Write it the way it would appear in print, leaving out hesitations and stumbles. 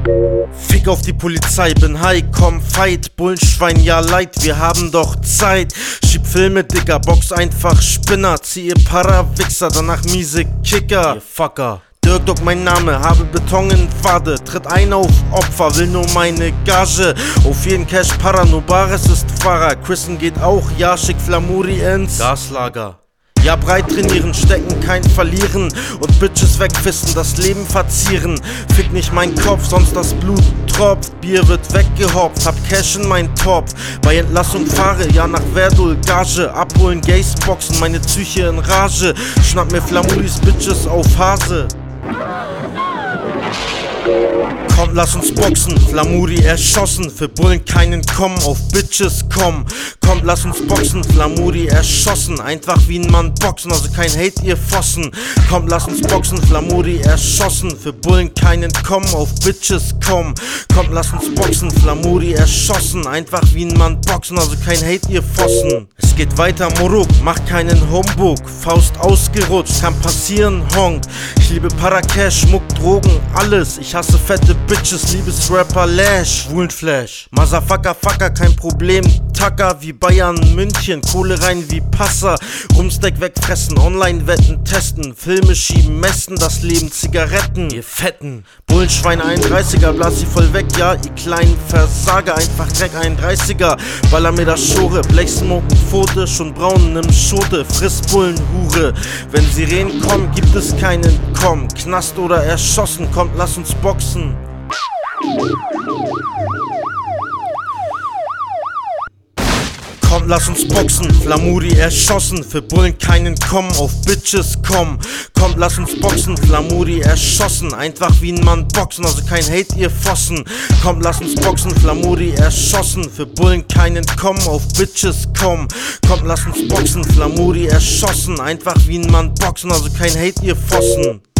Fick auf die Polizei, bin high, komm, fight. Bullenschwein, ja leid, wir haben doch Zeit. Schieb Filme, Digga, box einfach Spinner. Zieh ihr Para-Wichser, danach miese Kicker. Ihr Fucker. Dirk Dog mein Name, habe Beton in Pfade. Tritt ein auf Opfer, will nur meine Gage. Auf jeden Cash Para, nur Bares ist Fahrer. Chrisen geht auch, ja, schick Flamuri ins Gaslager. Ja, breit trainieren, stecken, kein Verlieren. Und Bitches wegfisten, das Leben verzieren. Fick nicht mein Kopf, sonst das Blut tropft. Bier wird weggehopft, hab Cash in mein Topf. Bei Entlassung fahre, ja nach Verdul, Gage. Abholen, Gays boxen, meine Psyche in Rage. Schnapp mir Flamuris Bitches auf Hase. Komm, lass uns boxen, Flamuri erschossen. Für Bullen keinen kommen, auf Bitches kommen. Kommt, lass uns boxen, Flamuri erschossen. Einfach wie ein Mann boxen, also kein Hate, ihr Fossen. Kommt, lass uns boxen, Flamuri erschossen. Für Bullen keinen kommen, auf Bitches kommen. Kommt, lass uns boxen, Flamuri erschossen. Einfach wie ein Mann boxen, also kein Hate, ihr Fossen. Es geht weiter, Moruk, mach keinen Humbug. Faust ausgerutscht, kann passieren, Honk. Ich liebe Paracash, Schmuck, Drogen, alles. Ich hasse fette Bitches, Liebesrapper, Lash, Schwulenflash. Motherfucker, Fucker, kein Problem. Tucker wie Bayern, München, Kohle rein wie Passer. Rumsteak wegfressen, Online-Wetten testen. Filme schieben, messen das Leben, Zigaretten. Ihr Fetten. Bullenschwein 31er, blas sie voll weg, ja. Ihr kleinen Versager, einfach Dreck 31er. Baller mir das Schore, Blechsmoken, Pfote. Schon braun, nimm Schote, friss Bullenhure. Wenn Sirenen kommen, gibt es keinen Komm. Knast oder erschossen, kommt, lass uns boxen. Kommt, lass uns boxen, Flamuri erschossen. Für Bullen keinen kommen, auf Bitches kommen. Kommt, lass uns boxen, Flamuri erschossen. Einfach wie ein Mann boxen, also kein Hate, ihr Fossen. Kommt, lass uns boxen, Flamuri erschossen. Für Bullen keinen kommen, auf Bitches kommen. Kommt, lass uns boxen, Flamuri erschossen. Einfach wie ein Mann boxen, also kein Hate, ihr Fossen.